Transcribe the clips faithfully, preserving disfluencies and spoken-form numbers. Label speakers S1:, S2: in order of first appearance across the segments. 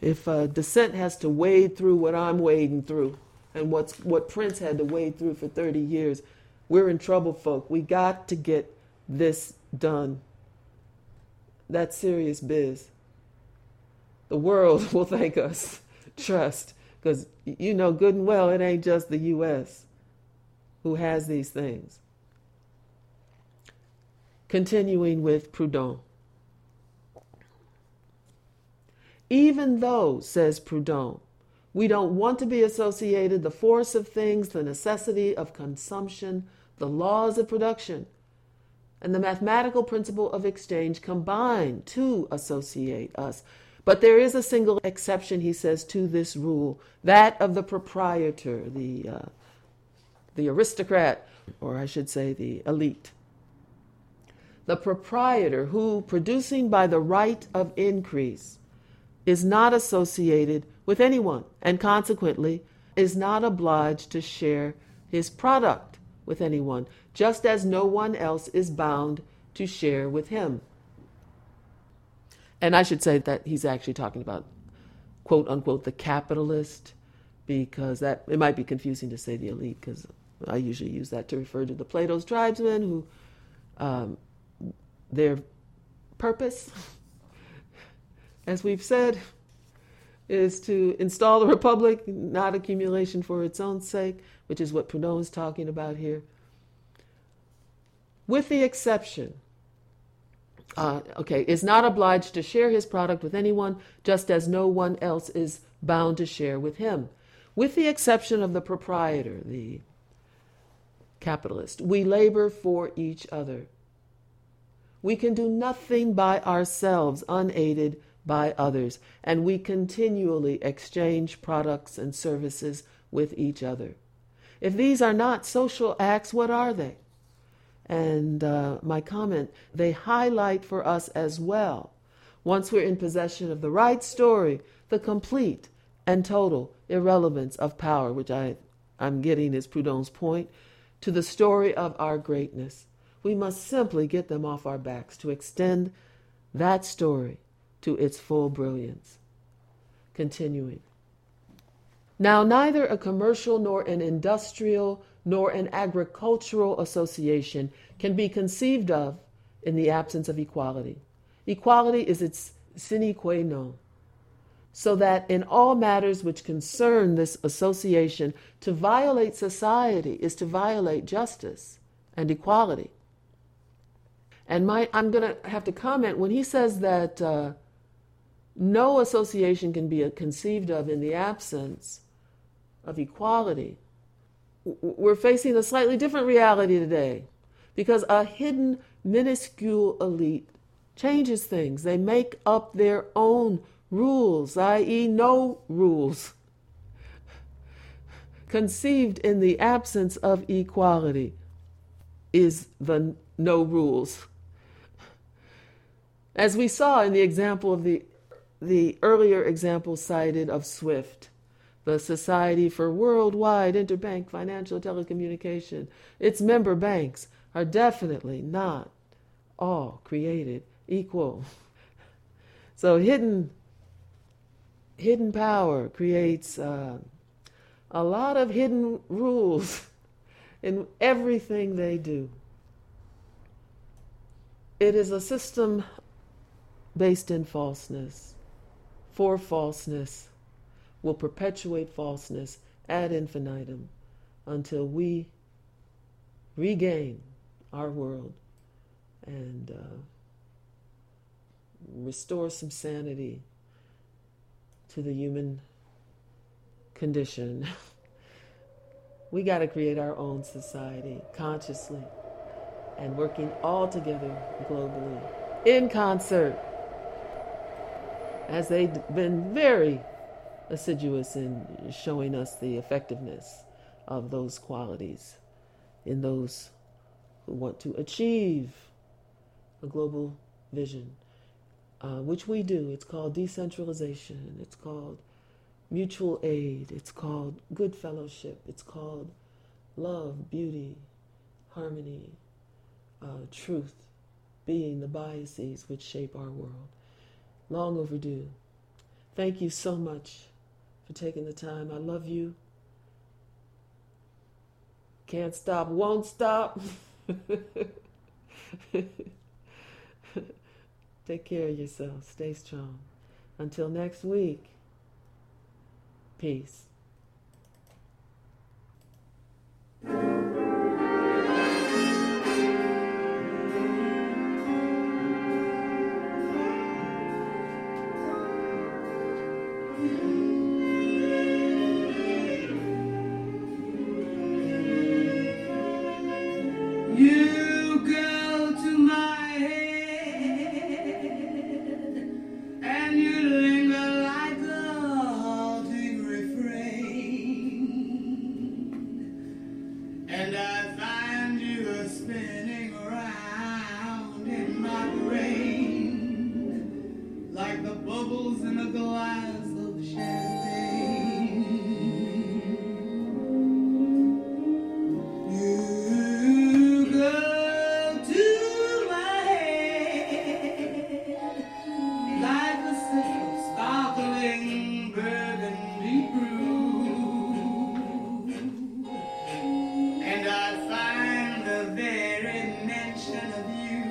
S1: if uh, dissent has to wade through what I'm wading through and what's what Prince had to wade through for thirty years, we're in trouble, folk. We got to get this done. That's serious biz. The world will thank us. Trust. Because you know good and well it ain't just the U S who has these things. Continuing with Proudhon. Even though, says Proudhon, we don't want to be associated the force of things, the necessity of consumption, the laws of production, and the mathematical principle of exchange combine to associate us. But there is a single exception, he says, to this rule, that of the proprietor, the, uh, the aristocrat, or I should say the elite. The proprietor who, producing by the right of increase, is not associated with anyone and consequently is not obliged to share his product with anyone, just as no one else is bound to share with him. And I should say that he's actually talking about, quote unquote, the capitalist, because that it might be confusing to say the elite, because I usually use that to refer to the Plato's tribesmen who um, their purpose, as we've said, is to install the republic, not accumulation for its own sake, which is what Proudhon is talking about here. With the exception, uh, okay, is not obliged to share his product with anyone, just as no one else is bound to share with him. With the exception of the proprietor, the capitalist, we labor for each other. We can do nothing by ourselves unaided by others, and we continually exchange products and services with each other. If these are not social acts, what are they? And uh, my comment, they highlight for us as well, once we're in possession of the right story, the complete and total irrelevance of power, which I, I'm getting is Proudhon's point, to the story of our greatness. We must simply get them off our backs to extend that story to its full brilliance. Continuing. Now, neither a commercial nor an industrial nor an agricultural association can be conceived of in the absence of equality. Equality is its sine qua non, so that in all matters which concern this association, to violate society is to violate justice and equality. And my, I'm going to have to comment, when he says that uh, no association can be conceived of in the absence of equality, we're facing a slightly different reality today, because a hidden, minuscule elite changes things. They make up their own rules, that is no rules, conceived in the absence of equality is the no rules. As we saw in the example of the the earlier example cited of SWIFT, the Society for Worldwide Interbank Financial Telecommunication, its member banks are definitely not all created equal. So hidden hidden power creates uh, a lot of hidden rules in everything they do. It is a system based in falseness, for falseness, will perpetuate falseness ad infinitum until we regain our world and uh, restore some sanity to the human condition. We got to create our own society consciously and working all together globally in concert, as they've been very assiduous in showing us the effectiveness of those qualities in those who want to achieve a global vision, uh, which we do. It's called decentralization. It's called mutual aid. It's called good fellowship. It's called love, beauty, harmony, uh, truth, being the biases which shape our world. Long overdue. Thank you so much for taking the time. I love you. Can't stop, won't stop. Take care of yourself. Stay strong. Until next week, peace.
S2: You go to my head and you linger like a halting refrain, and I find you spinning around in my brain like the bubbles in a glass of champagne. You go to my head like a sip of sparkling burgundy brew, and I find the very mention of you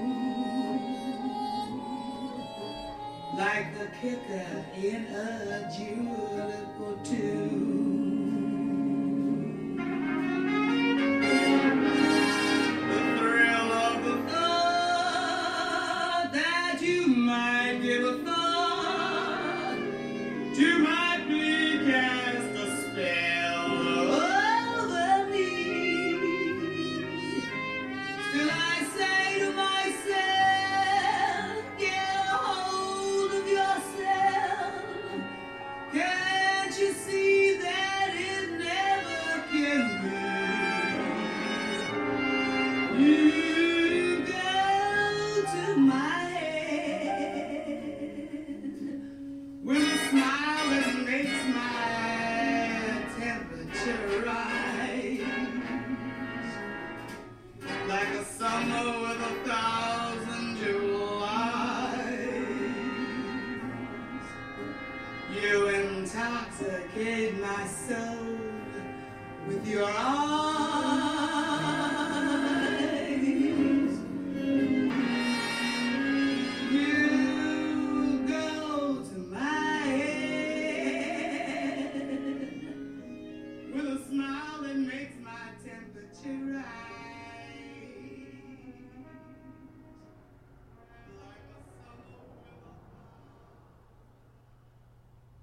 S2: like the kicker in a julep or two. The thrill of the thought that you might give a thought to my plea cast a spell over me. Still I say to myself, get a hold of yourself. Can't you see that it never can be? You go to my head with a smile that makes my temperature rise like a summer with a thousand Julys. You intoxicate my soul with your arms.